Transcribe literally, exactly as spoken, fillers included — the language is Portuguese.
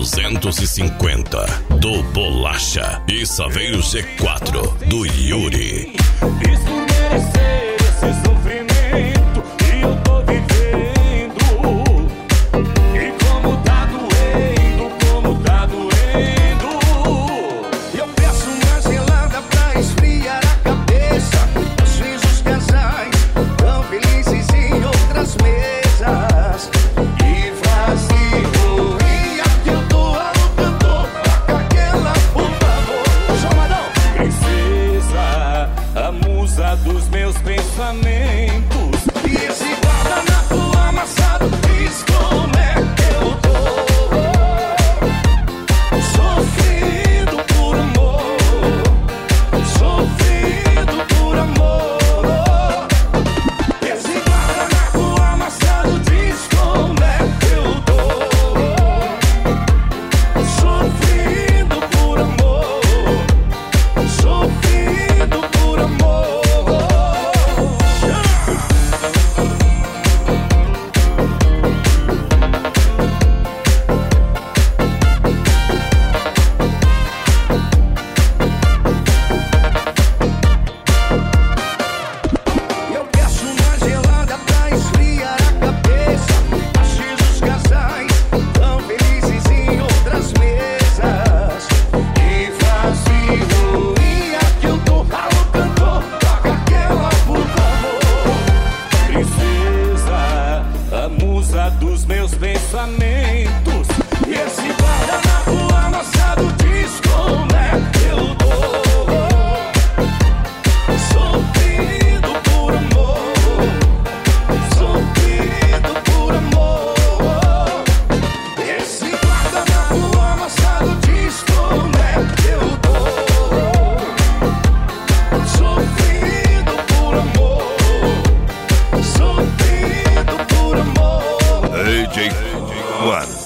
duzentos e cinquenta do Bolacha e Saveiro G quatro do Yuri. Fiz por merecer esse sofrimento que eu tô vivendo. E como tá doendo, como tá doendo. Eu peço uma gelada pra esfriar a cabeça. Às vezes os casais tão felizes em outras mesas. E vazio, e aqui eu tô alô cantor. Toca aquela, por favor. Chamadão. Princesa, a musa dos meus pensamentos. E esse guardanapo amassado diz como é que eu tô. Sofrendo por amor, sofrendo por amor. Esse guardanapo amassado diz como é que eu tô. Sofrendo por amor, sofrendo por amor. Eu peço uma gelada pra esfriar a cabeça. Às vezes os casais tão felizes em outras mesas. E vazio, e aqui eu tô alô cantor. Toca aquela, por favor. Princesa, a musa dos meus pensamentos. E esse guardanapo amassado diz como é que eu tô. Sofrendo por amor, sofrendo por amor. Esse guardanapo amassado diz como é que eu tô. Sofrendo por amor, sofrendo por amor. D J One.